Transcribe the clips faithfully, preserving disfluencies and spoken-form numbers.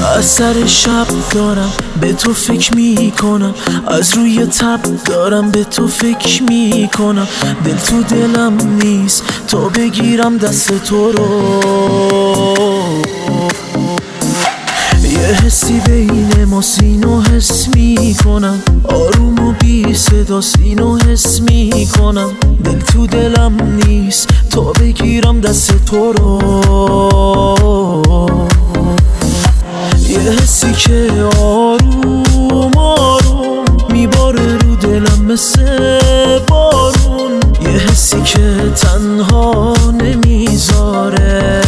از سر شب دارم به تو فکر میکنم، از روی تب دارم به تو فکر میکنم. دل تو دلم نیست تا بگیرم دست تو رو. یه حسی بین ما سینو حس میکنم، آروم و بی صدا سینو حس میکنم. دل تو دلم نیست تا بگیرم دست تو رو. یه حسی که آروم آروم میباره رو دلم مثل بارون. یه حسی که تنها نمیذاره.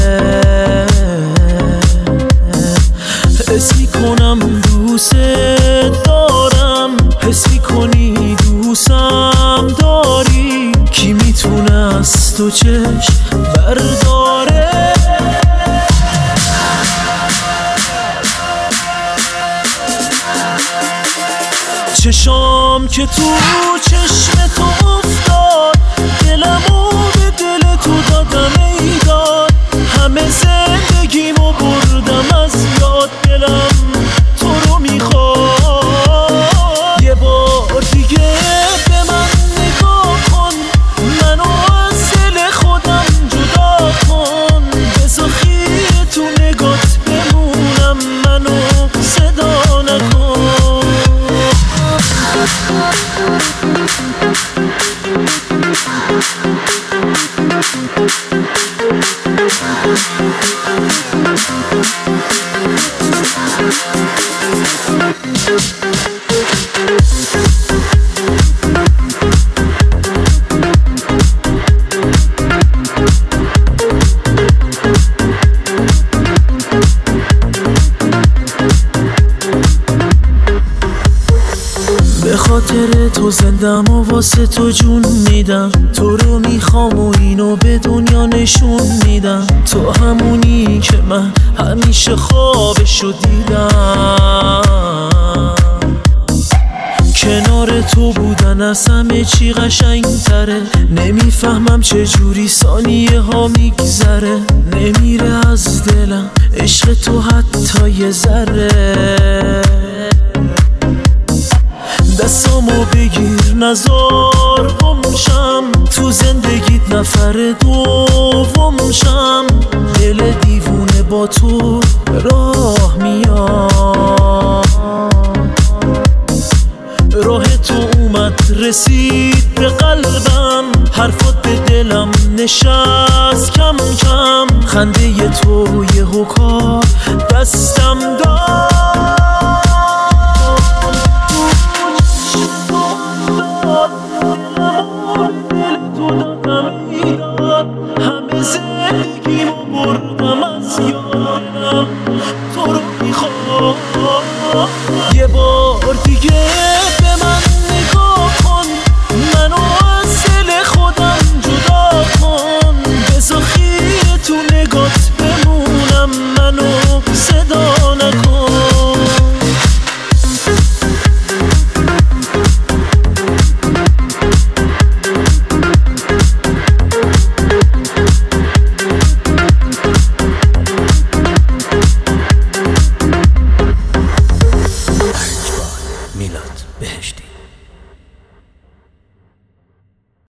حس میکنم دوست دارم، حس میکنی دوستم داری. کی میتونه از تو چشم برداره؟ چشام که تو چشم تو افتاد، دلمو به دل تو دادم ایداد. همه زندگیمو بردم از یاد، دلم تو رو میخواد. یه بار دیگه به من نگاه کن، منو از دل خودم جدا کن. بذار خیره تو نگات بمونم، منو صدا نکن. به خاطر تو زندم و واسه تو جون میدم. تو رو میخوام و اینو به دنیا نشون میدم. تو همونی که من همیشه خوابشو دیدم. کنار تو بودن از همه چی قشنگ تره. نمیفهمم چجوری ثانیه ها میگذره. نمیره از دلم عشق تو حتی یه ذره. دستامو بگیر نزار گمشم، تو زندگیت نفر دوم شم. دل دیوونه با تو راه میاد. راه تو اومد رسید به قلبم، حرفات به دلم نشست کم کم. خنده تو یه کار دستم